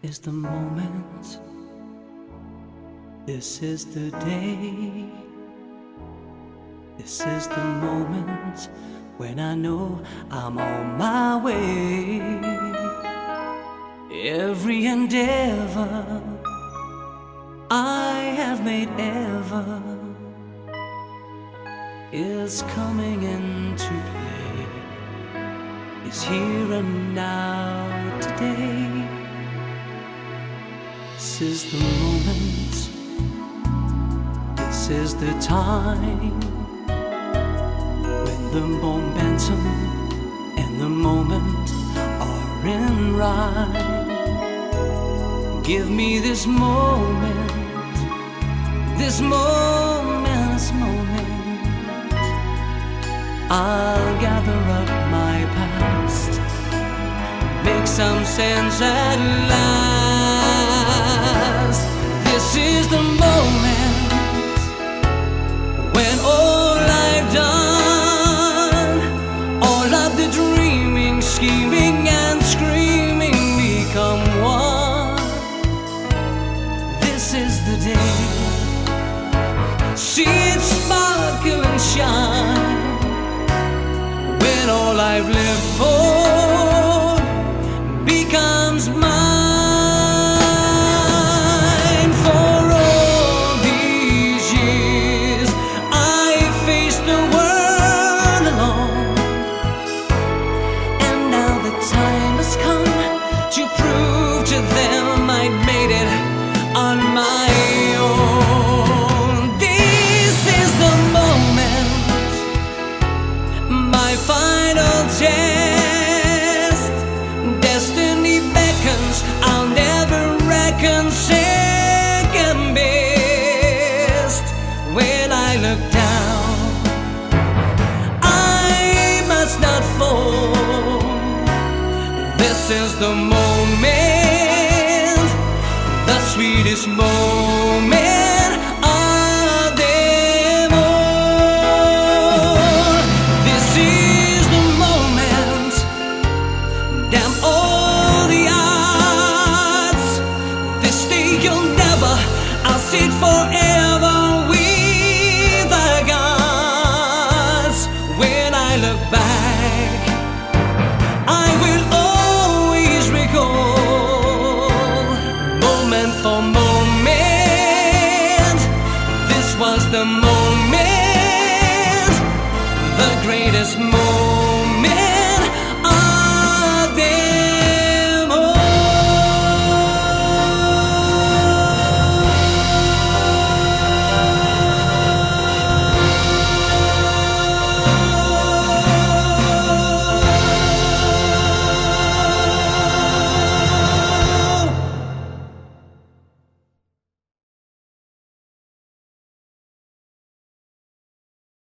is the moment. This is the day. This is the moment when I know I'm on my way. Every endeavor I have made ever is coming into play, is here and now today. This is the moment, this is the time, when the momentum and the moment are in rhyme. Give me this moment, this moment, this moment. I'll gather up my past, make some sense at last. This is the moment when all I've done, all of the dreaming, scheming and screaming become one. This is the day. See it sparkle and shine, when all I've lived for becomes mine. For all these years I faced the world alone, and now the time has come to prove to them I'd made it on my own. This is the moment, my final test. Destiny beckons, I'll never reckon second best. When I look down, I must not fall. This is the moment, the sweetest moment of them all. This is the moment, damn all the odds. This day you'll never, I'll sit forever with the gods. When I look back, I will always recall, moment for moment, this was the moment, the greatest moment.